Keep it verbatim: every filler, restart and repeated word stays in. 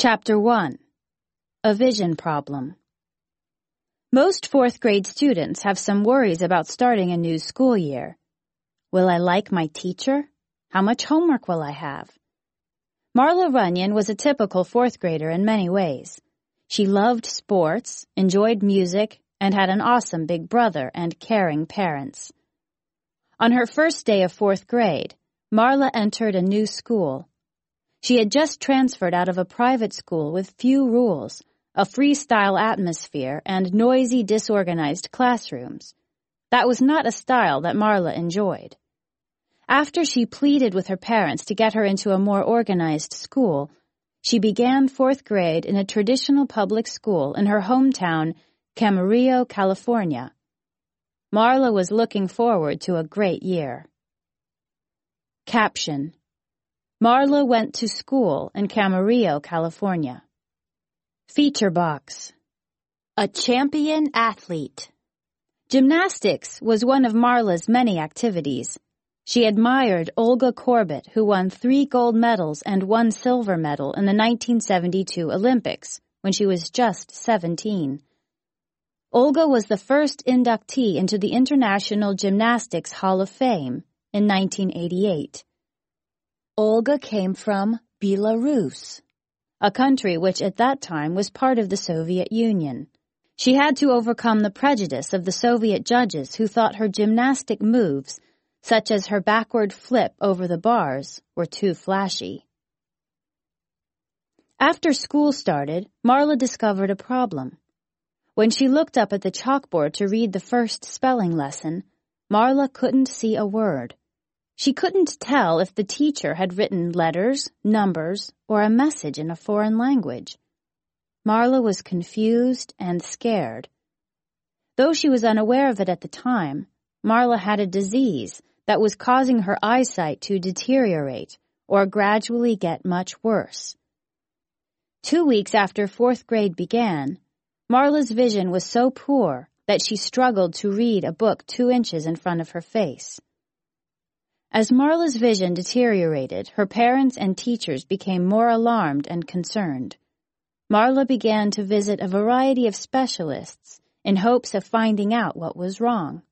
Chapter one. A Vision Problem. Most fourth grade students have some worries about starting a new school year. Will I like my teacher? How much homework will I have? Marla Runyon was a typical fourth grader in many ways. She loved sports, enjoyed music, and had an awesome big brother and caring parents. On her first day of fourth grade, Marla entered a new school. She had just transferred out of a private school with few rules, a freestyle atmosphere, and noisy, disorganized classrooms. That was not a style that Marla enjoyed. After she pleaded with her parents to get her into a more organized school, she began fourth grade in a traditional public school in her hometown, Camarillo, California. Marla was looking forward to a great year. Caption: Marla went to school in Camarillo, California. Feature box: a champion athlete. Gymnastics was one of Marla's many activities. She admired Olga Korbut, who won three gold medals and one silver medal in the nineteen seventy-two Olympics when she was just seventeen. Olga was the first inductee into the International Gymnastics Hall of Fame in nineteen eighty-eight. Olga came from Belarus, a country which at that time was part of the Soviet Union. She had to overcome the prejudice of the Soviet judges who thought her gymnastic moves, such as her backward flip over the bars, were too flashy. After school started, Marla discovered a problem. When she looked up at the chalkboard to read the first spelling lesson, Marla couldn't see a word. She couldn't tell if the teacher had written letters, numbers, or a message in a foreign language. Marla was confused and scared. Though she was unaware of it at the time, Marla had a disease that was causing her eyesight to deteriorate or gradually get much worse. Two weeks after fourth grade began, Marla's vision was so poor that she struggled to read a book two inches in front of her face. As Marla's vision deteriorated, her parents and teachers became more alarmed and concerned. Marla began to visit a variety of specialists in hopes of finding out what was wrong.